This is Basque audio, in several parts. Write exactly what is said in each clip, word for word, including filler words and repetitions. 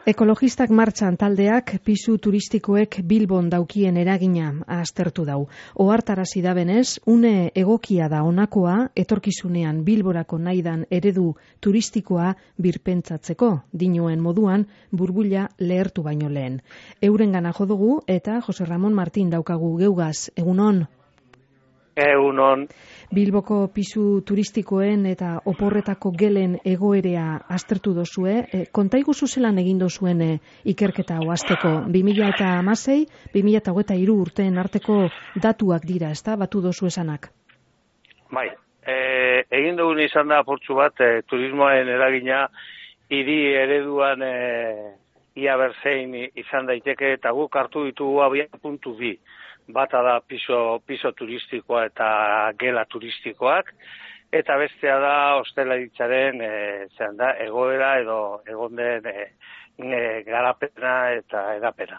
Ekologistak martxan taldeak pisu turistikoek Bilbon daukien eragina aztertu dau. Ohartarazi da benez, une egokia da honakoa etorkizunean Bilborako naidan eredu turistikoa birpentsatzeko, dinoen moduan burbuila lehertu baino lehen. Eurengana jo dugu eta Jose Ramon Martin daukagu geugaz. Egunon. Egunon. Bilboko pisu turistikoen eta oporretako gelen egoerea aztertu dozue. E, kontaigu zuzelan egin dozuen e, ikerketa hau azteko. bi mila hamasei, bi mila hogeita hiru urteen arteko datuak dira, ezta? Batu dozu esanak. Bai, e, egin dugun izan da apurtxu bat e, turismoaren eragina hiri ereduan e, ia berzein izan daiteke eta guk hartu ditugu abia puntu bi. Bata da piso, piso turistikoa eta gela turistikoak, eta bestea da ostalaritzaren e, zean da, egoera edo egon den e, e, garapena eta edapena.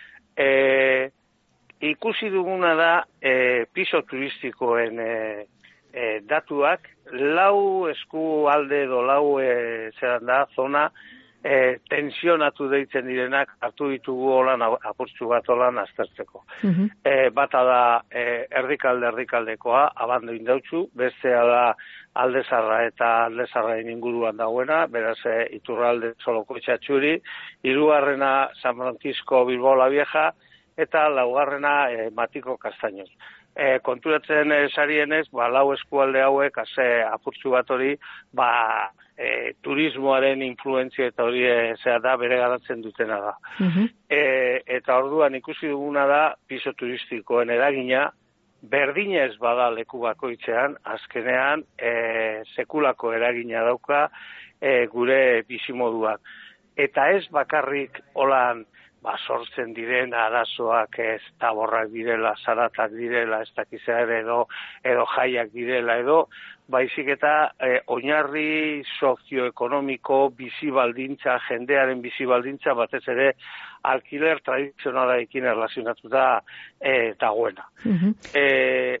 E, ikusi duguna da e, piso turistikoen e, e, datuak, lau eskualde edo lau e, zean da, zona, E, tensionatu deitzen direnak hartu ditugu holan apurtxu bat holan aztertzeko. Uh-huh. E, bata da e, erdikalde erdikaldekoa, abando indautxu, bestea da aldezarra eta aldezarraen inguruan dagoena, beraz e, Iturralde Soloko Itxatxuri, hirugarrena San Francisco Bilbao la Vieja, eta laugarrena e, Matiko Castaños. E, konturatzen e, sarienez, ba, lau eskualde hauek, aze apurtxu bat hori, ba, E, turismoaren influentzia eta hori e, zera da bere garatzen dutena da. Uh-huh. E, eta orduan ikusi duguna da piso turistikoen eragina berdinez bada leku bakoitzean, azkenean e, sekulako eragina dauka e, gure bizimoduan. Eta ez bakarrik holan ba, sortzen diren arazoak ez taborrak direla, zaratak direla, ez dakizea edo, edo jaiak direla edo, baizik eta e, oinarri sozioekonomiko bizibaldintza, jendearen bizibaldintza, batez ere alkiler tradizionalarekin erlazionatuta e, dagoena. Uh-huh. E,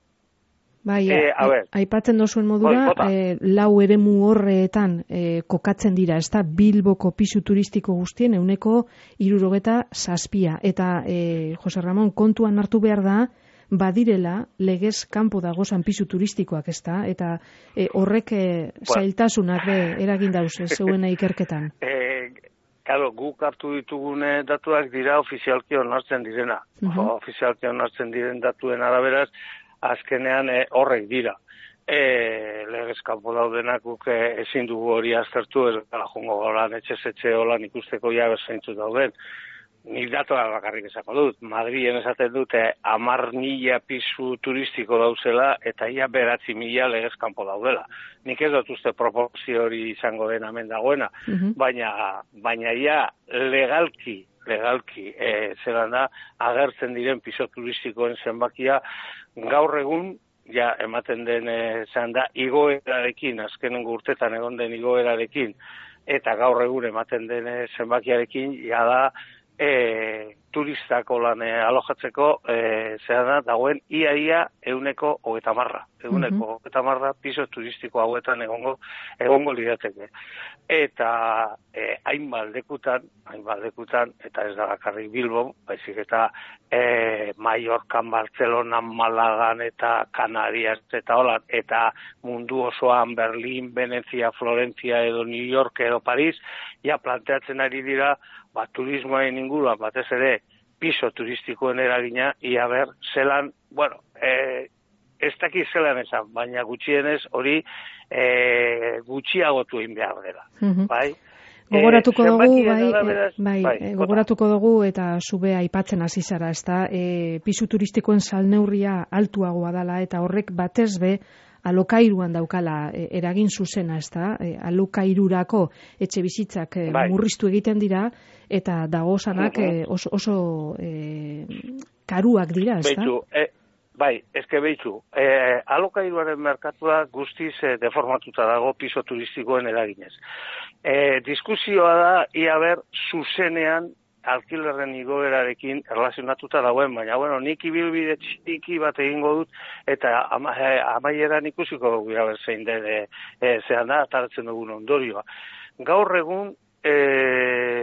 Bai, e, aipatzen dozuen modura, e, lau eremu horretan e, kokatzen dira, ez da Bilboko pisu turistiko guztien euneko hirurogeta zazpia. Eta, e, Jose Ramon, kontuan hartu behar da, badirela legez kanpo dagozan pisu turistikoak, ez da? Eta e, horrek e, zailtasunak be, eragin dauz, zeuen ikerketan. E, Claro, guk hartu ditugune datuak dira ofizialki onartzen direna. Uh-huh. Ofizialki onartzen diren datuen araberaz, azkenean e, horrek dira. E, legez kanpo daudenak guk e, ezin dugu hori aztertu, ez gara jongo golan, etxe-etxe holan ikusteko ja berzaintzu dauden. Nik datoa bakarrik esako dut. Madrien esaten dute hamar mila pisu turistiko dauzela eta ia beratzi mila legez kanpo daudela. Nik ez dut uste proporzio hori izango den hemen dagoena, uh-huh. baina, baina ia legalki, legalki, e, zelan da, agertzen diren piso turistikoen zenbakia gaur egun, ja, ematen den e, zelan da, igoerarekin, azkenengo urtetan egon den igoerarekin, eta gaur egun ematen den e, zenbakiarekin, ja da, E, turistako lan e, alojatzeko e, zera da, dagoen ia-ia euneko hogeita marra. Euneko uh-huh. hogeita marra piso turistiko hauetan egongo, egongo lirateke. Eta e, hainbat lekutan, hainbat lekutan, eta ez da bakarrik Bilbon, baizik eta e, Mallorcan, Bartzelonan, Malagan eta Canarias eta holan, eta mundu osoan Berlin, Venezia, Florentzia edo New York edo Paris, ja planteatzen ari dira ba, turismoaren inguruan, batez ere, piso turistikoen eragina, ia ber, zelan, bueno, e, ez dakiz zelan esan, baina gutxienez hori e, gutxiagotu egin behar dela, uh-huh. bai? Gogoratuko e, dugu, bai, beraz, bai, bai e, gogoratuko dugu eta zube aipatzen hasi zara, ezta, e, pisu turistikoen salneurria altuagoa dela eta horrek batez be, alokairuan daukala e, eragin zuzena, ez da, e, alokairurako etxe bizitzak e, bai. murriztu egiten dira, eta dagozanak uh-huh. e, oso, oso e, karuak dira, ez da? E, bai, ezke behitzu, e, alokairuaren merkatua guztiz e, deformatuta dago piso turistikoen eraginez. E, diskusioa da, ia ber, zuzenean, alkilerren igoerarekin erlazionatuta dagoen, baina, bueno, nik ibilbide txiki bat egingo dut, eta ama, e, amaieran ikusiko dugu ira berzein den, e, e, zehan da, ataratzen dugun ondorioa. Gaur egun, e,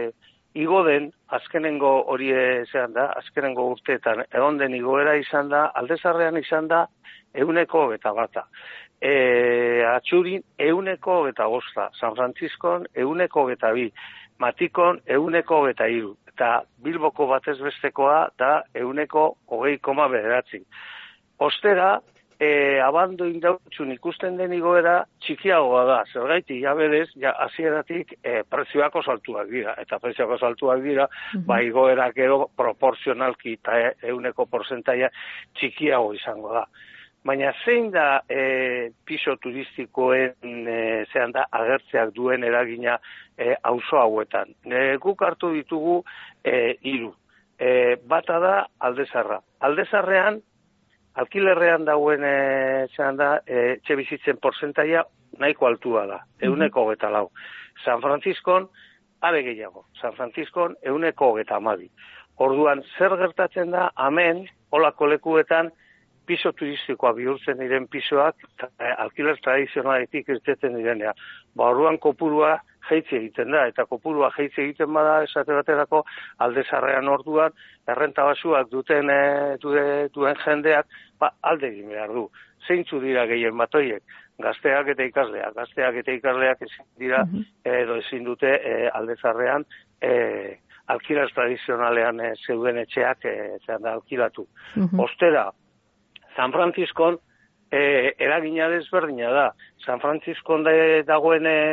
igo den, azkenengo hori zean da, azkenengo urteetan, egon den igoera izan da, Aldezarrean izan da, euneko eta bata. E, Atxurin, euneko eta bosta. San Franciscon, euneko eta bi. Matikon, euneko eta hiru. Eta Bilboko batez bestekoa da, euneko hogei koma bederatzi. Ostera, E, abando indautxun ikusten den igoera txikiagoa da, zergaiti jaberez, ja, hasieratik e, prezioak oso altuak dira, eta prezioak oso altuak dira, uh-huh. ba igoerak gero proporzionalki eta euneko porzentaia txikiago izango da. Baina zein da e, piso turistikoen e, zean da agertzeak duen eragina e, auzo hauetan. E, guk hartu ditugu e, hiru. E, bata da Aldezarra. Aldezarrean alkilerrean dauen e, zean da, e, etxe bizitzen porzentaia nahiko altua da, euneko hogeta lau. San Franciscon, are gehiago, San Franciscon euneko hogeta amabi. Orduan, zer gertatzen da, hemen, olako lekuetan, piso turistikoa bihurtzen diren pisoak, e, alkiler tradizionaletik irteten direnea. Ba, orduan kopurua jeitzi egiten da, eta kopurua jeitzi egiten bada, esate baterako, Aldezarrean orduan, errenta basuak duten e, duen jendeak, ba, alde egin behar du. Zeintzu dira gehien batoiek, gazteak eta ikasleak, gazteak eta ikasleak ezin dira, uh-huh. edo ezin dute e, Aldezarrean, e, alkiler tradizionalean e, zeuden etxeak e, zean da alkilatu. Uh-huh. Ostera, San Franciscon e, eragina desberdina da. San Franciscon da, dagoen e,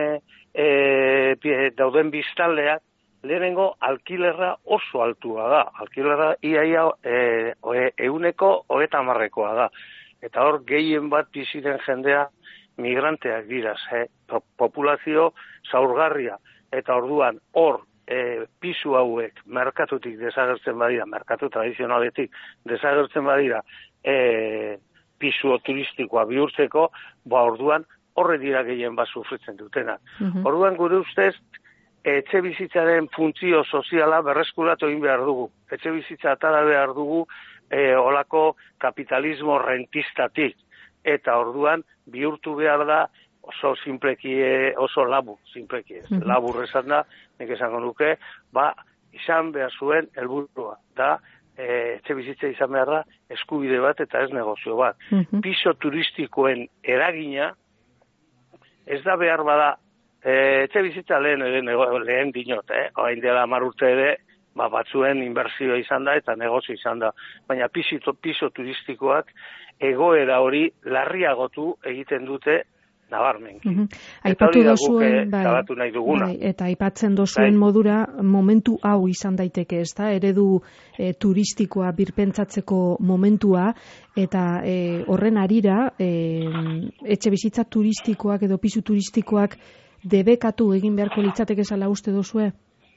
e, dauden biztanleak, lehenengo alkilerra oso altua da. Alkilerra iaia e, e, euneko hogeita hamarrekoa da. Eta hor gehien bat biziren jendea migranteak dira, eh? Populazio zaurgarria. Eta orduan hor e, pisu hauek merkatutik desagertzen badira, merkatu tradizionaletik desagertzen badira, e, pisu turistikoa bihurtzeko, ba orduan horre dira gehien bat sufritzen dutenak. Uh-huh. Orduan gure ustez, etxe bizitzaren funtzio soziala berreskuratu egin behar dugu. Etxe bizitza atara behar dugu e, olako kapitalismo rentistatik. Eta orduan bihurtu behar da oso simpleki, oso labur, simpleki ez. Uh-huh. Labur esan da, nik esango nuke, ba, izan behar zuen helburua. Da, e, etxe bizitza izan behar da eskubide bat eta ez negozio bat. Uh-huh. Piso turistikoen eragina ez da behar bada E, etxe bizitza lehen, lehen, lehen dinot, eh? Oain dela hamar urte ere, ba, batzuen inbertsioa izan da eta negozio izan da. Baina piso, piso turistikoak egoera hori larriagotu egiten dute nabarmenki. Uh-huh. Aipatu dozuen, bai, nahi duguna. Bai, eta aipatzen dozuen bai. Modura momentu hau izan daiteke, ez da? Eredu e, turistikoa birpentsatzeko momentua, eta e, horren arira, e, etxe bizitza turistikoak edo pisu turistikoak debekatu egin beharko litzateke zala uste dozue?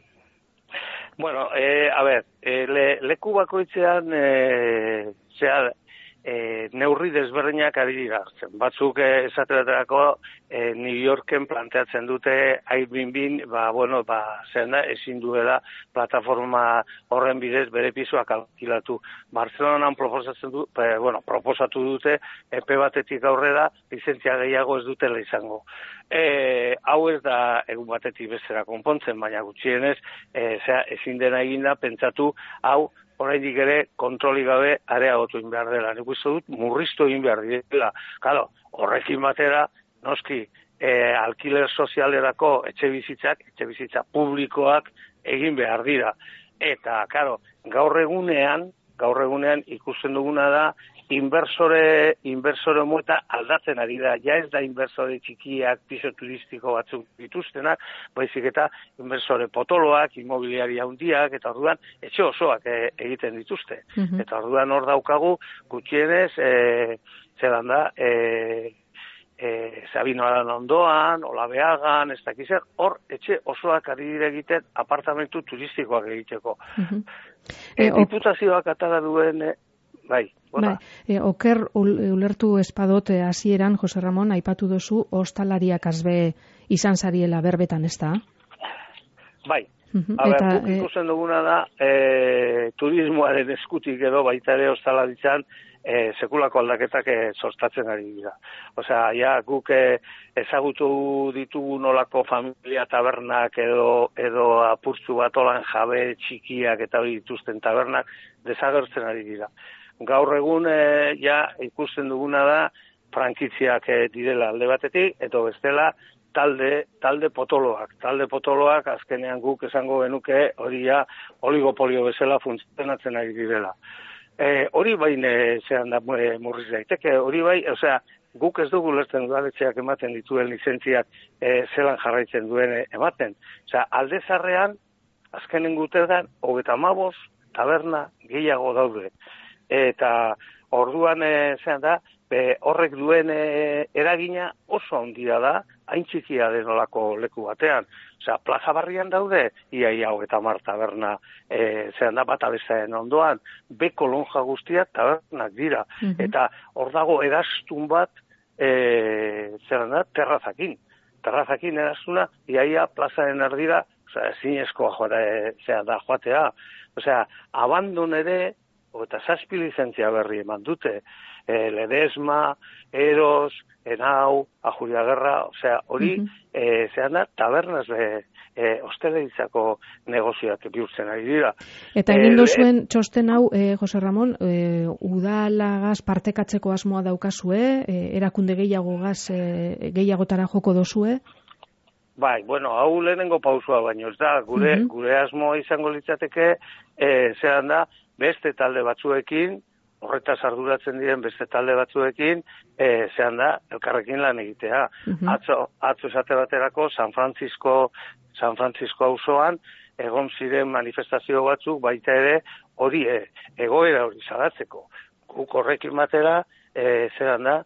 Bueno, eh, a ver, eh, le, leku bakoitzean eh, zea, eh, neurri desberdinak ari dira hartzen. Batzuk eh, esaterako eh, New Yorken planteatzen dute Airbnb, ba, bueno, ba, zen da, ezin duela plataforma horren bidez bere pisoak alkilatu. Barcelonan proposatzen du, eh, bueno, proposatu dute epe batetik aurrera lizentzia gehiago ez dutela izango. E, hau ez da egun batetik bestera konpontzen, baina gutxienez e, zera, ezin dena eginda pentsatu hau oraindik ere kontroli gabe areagotu egin behar dela. Nik uste dut murriztu egin behar direla. Claro, horrekin batera noski e, alkiler sozialerako etxe bizitzak, etxe bizitza publikoak egin behar dira. Eta, claro, gaur egunean, gaur egunean ikusten duguna da inversore, inversore mueta aldatzen ari da. Ja ez da inversore txikiak, piso turistiko batzuk dituztenak, baizik eta inversore potoloak, inmobiliaria handiak, eta orduan etxe osoak e, egiten dituzte. Uh-huh. Eta orduan hor daukagu, gutxienez, e, zelan da, e, e, Sabino Aran ondoan, Olabeagan, ez dakizer, hor etxe osoak ari dire egiten apartamentu turistikoak egiteko. Uh-huh. e, Diputazioak atara duen... E, Bai, bai. E, oker ulertu espadot hasieran Jose Ramon aipatu duzu ostalariak azbe izan zariela berbetan, ez da? Bai. Uh-huh. A ber, guk ikusten duguna da e, turismoaren eskutik edo baita ere ostalaritzan e, sekulako aldaketak e, sortatzen ari dira. Osea, ja, guk e, ezagutu ditugu nolako familia tabernak edo, edo apurtzu bat olan jabe txikiak eta hori dituzten tabernak desagertzen ari dira. Gaur egun e, ja ikusten duguna da frankitziak e, direla alde batetik, eta bestela talde, talde potoloak. Talde potoloak azkenean guk esango genuke hori ja oligopolio bezala funtzionatzen ari direla. E, hori bain e, zehan da e, murriz daiteke, hori bai, osea, guk ez dugu lertzen udaletxeak ematen dituen lizentziak e, zelan jarraitzen duen e, ematen. Osea, alde zarrean, azkenen gutetan, hogeta mabos, taberna gehiago daude. Eta orduan e, zehan da, be, horrek duen e, eragina oso handia da, hain txikia denolako leku batean. Osea, plaza barrian daude, iaia hogeta mar taberna e, zehan da bat abezaren ondoan, beko lonja guztiak tabernak dira. Mm-hmm. Eta hor dago edastun bat, e, zehan da, terrazakin. Terrazakin edastuna, iaia plazaren erdira, osea, zinezkoa joa, e, zehan da, joatea. Osea, abandon ere, eta zazpi lizentzia berri eman dute, e, Ledesma, Eros, Enau, Ajuria Guerra, osea, hori, mm-hmm. e, zehan da, tabernaz be, e, osteleritzako negozioak bihurtzen ari dira. Eta egin e, dozuen txosten hau, e, Jose Ramon, e, udalagaz partekatzeko asmoa daukazue, e, erakunde gehiagogaz e, gehiagotara joko dozue? Bai, bueno, hau lehenengo pausua baino, ez da, gure, mm-hmm. gure asmoa izango litzateke, e, zehan da, beste talde batzuekin, horretaz arduratzen diren beste talde batzuekin, e, zehan da, elkarrekin lan egitea. Mm-hmm. Atzo, atzo esate baterako, San Francisco, San Francisco auzoan, egon ziren manifestazio batzuk, baita ere, hori e, egoera hori salatzeko. Guk horrekin batera, e, zehan da,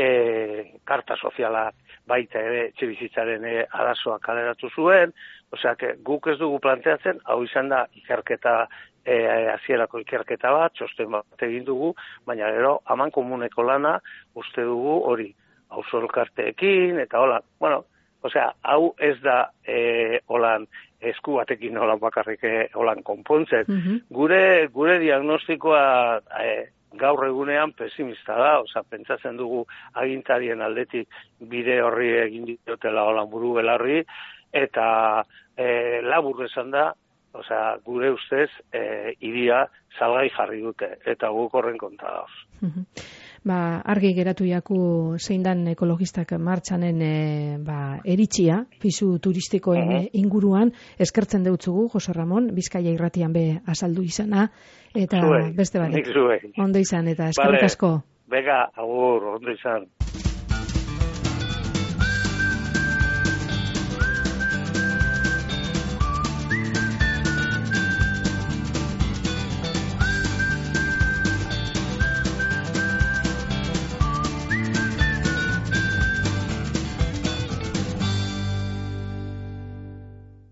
e, karta soziala baita ere, etxebizitzaren e, arazoak kaleratu zuen, osea, guk ez dugu planteatzen, hau izan da, ikerketa, E, hasierako ikerketa bat, txosten bat egin dugu, baina gero, haman komuneko lana, uste dugu hori, auzo elkarteekin, eta hola, bueno, osea, hau ez da e, holan esku batekin holan bakarrik e, holan konpontzen. Mm-hmm. Gure, gure diagnostikoa e, gaur egunean pesimista da, osea, pentsatzen dugu agintarien aldetik bide horri egin diotela holan buru belarri, eta e, labur esan da, osea, gure ustez, e, iria salgai jarri dute, eta guk horren kontra dauz. Uh-huh. Ba, argi geratu jaku zein dan ekologistak martxanen e, ba, eritxia, pisu turistikoen uh-huh. inguruan, eskertzen deutzugu, Jose Ramon, Bizkaia irratian be azaldu izana, eta zuei, beste barik. Nik zuei. Ondo izan, eta eskerrik asko. Bega, agur, ondo izan.